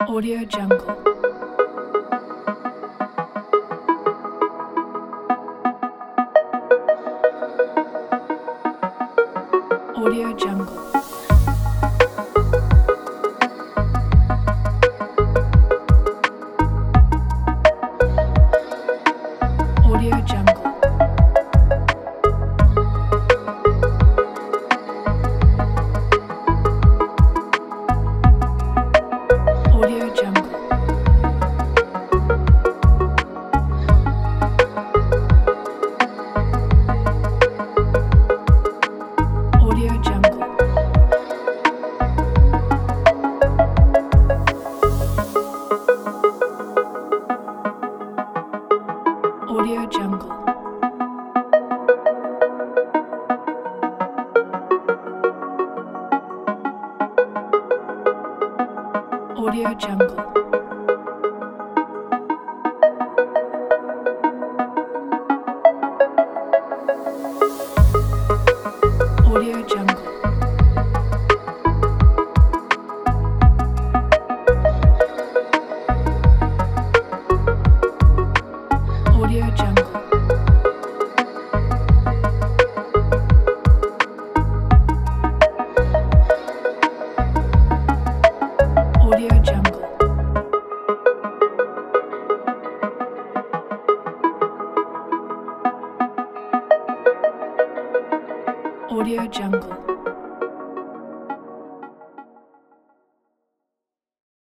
Audio Jungle. Audio Jungle. Audio Jungle. Audio Jungle. Audio Jungle. Audio Jungle. Audio Jungle. Audio Jungle. Audio Jungle. Audio Jungle. Audio Jungle.